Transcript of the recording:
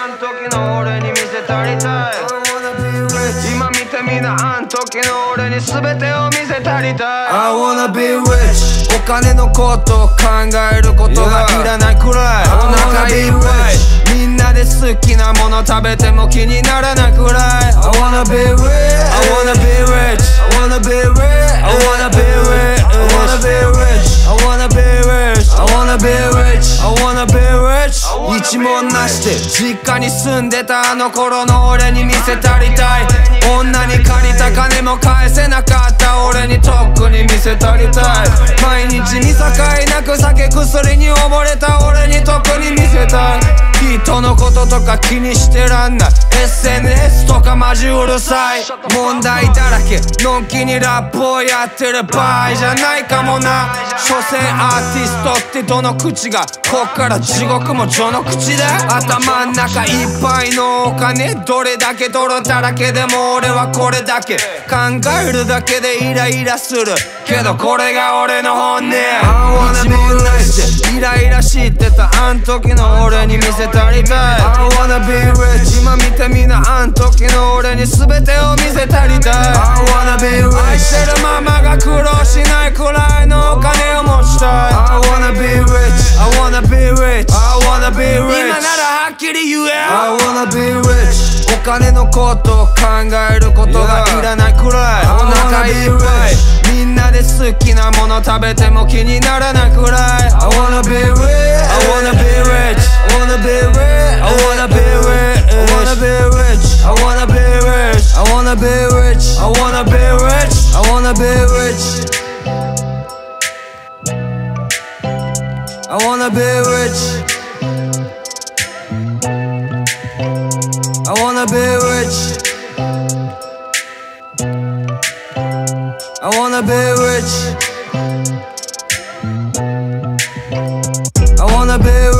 あん時の俺に見せたりたい。今見てみなあん時の俺に全てを見せたりたい。 I wanna be rich。 お金のことを考えることがいらないくらいお腹いっぱい。みんなで好きなもの食べても気にならないくらい I wanna be rich。 I wanna be rich。 I wanna be rich。 I wanna be rich。 I wanna be rich。 I wanna be rich。 I wanna be rich。 I wanna be rich。 一文なしで実家に住んでたあの頃の俺に見せたりたい。女に借りた金も返せなかった俺にとっくに見せたりたい。毎日見境なく酒薬に溺れた俺に特に見せたい。人のこととか気にしてらんない。 SNS とかマジうるさい。問題だらけのんきにラップをやってる場合じゃないかもな。所詮アーティストってどの口がこっから地獄も序の口で頭ん中いっぱいのお金どれだけ泥だらけでも俺はこれだけ考えるだけでイライラするけどこれが俺の本音。一文なしでイライラしてたあん時の俺に見せたりたい。 I wanna be rich。 今見てみなあん時の俺に全てを見せたりたい。 I wanna be rich。 愛してるママが苦労しないくらいのお金を持ちたい。 I wanna be rich。 I wanna be rich。 I wanna be rich。 今ならはっきり言え。 I wanna be rich。 お金のことを考えることがいらないくらいお腹いっぱい。みんなで好きなもの食べても気にならないくらい I wanna be rich。 I wanna be rich。 I wanna be rich。 I wanna be rich。 I wanna be rich。 I wanna be rich。 I wanna be rich。 I wanna be rich。 I wanna be rich。 I wanna be rich。 I wanna be rich。 I wanna be rich。 I wanna be